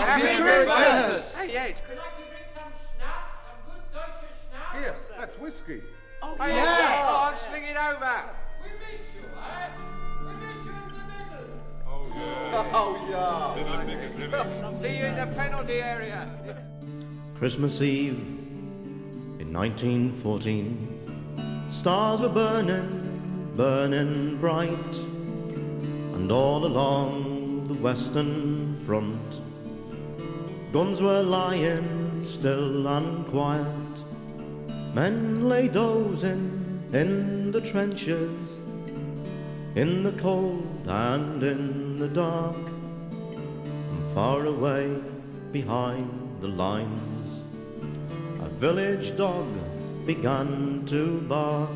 Happy Christmas! Hey, yeah, it's Would Christmas. like to drink some schnapps, some good Deutsche schnapps? Here, that's whiskey. Oh, yeah. Oh, I'll sling it over. We meet you, eh? We meet you in the middle. See you in the penalty area. Christmas Eve in 1914, stars were burning, burning bright, and all along the Western Front, guns were lying still and quiet. Men lay dozing in the trenches, in the cold and in the dark, and far away behind the lines, a village dog began to bark.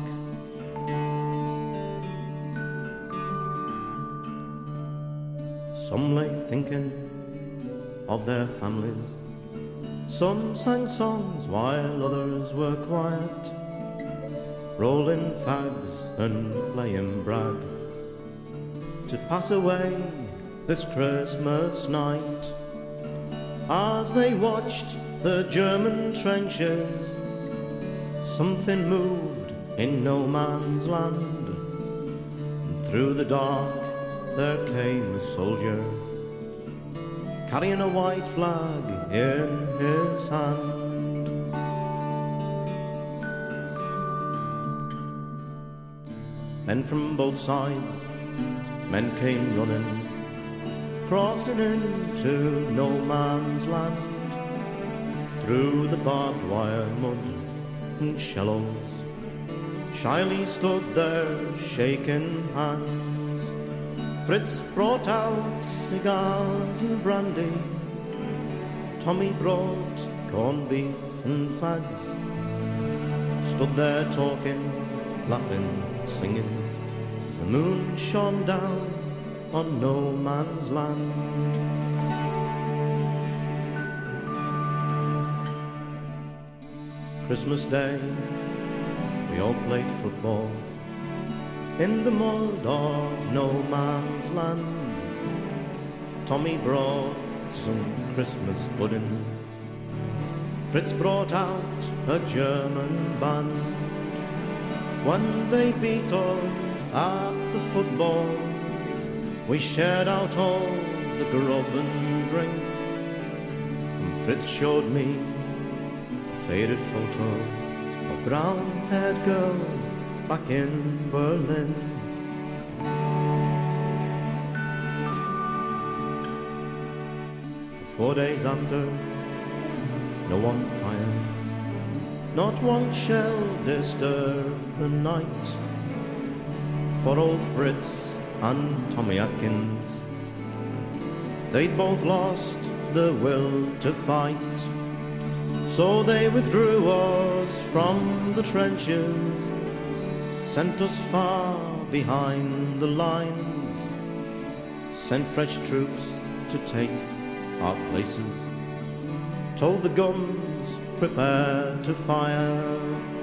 Some lay thinking of their families, some sang songs while others were quiet, rolling fags and playing brag, to pass away this Christmas night. As they watched the German trenches, something moved in no man's land, and through the dark there came a soldier, carrying a white flag in his hand. Then from both sides men came running, crossing into no man's land, through the barbed wire mud and shallows. Shyly stood there shaking hands. Fritz brought out cigars and brandy, Tommy brought corned beef and fags. Stood there talking, laughing, singing, as the moon shone down on no man's land. Christmas Day, we all played football in the mud of no man's land. Tommy brought some Christmas pudding, Fritz brought out a German band. When they beat us at the football, we shared out all the grub and drink, and Fritz showed me a faded photo of a brown-haired girl back in Berlin. For 4 days after, no one fired, not one shell disturbed the night. For old Fritz and Tommy Atkins, they'd both lost the will to fight. So they withdrew us from the trenches, sent us far behind the lines, sent fresh troops to take our places, told the guns prepare to fire.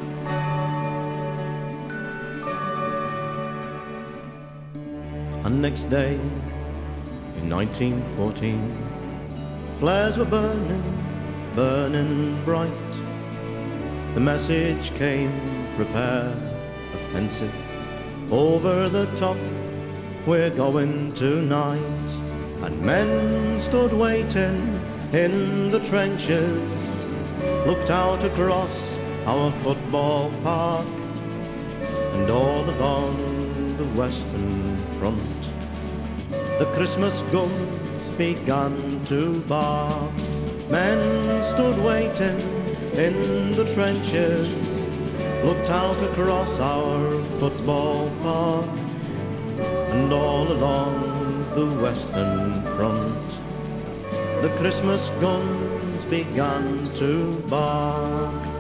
And next day, in 1914, flares were burning, burning bright. The message came, prepare, offensive, over the top, we're going tonight. And men stood waiting in the trenches, looked out across our football park, and all along the Western Front, the Christmas guns began to bark. Men stood waiting in the trenches, looked out across our football park, and all along the Western Front, the Christmas guns began to bark.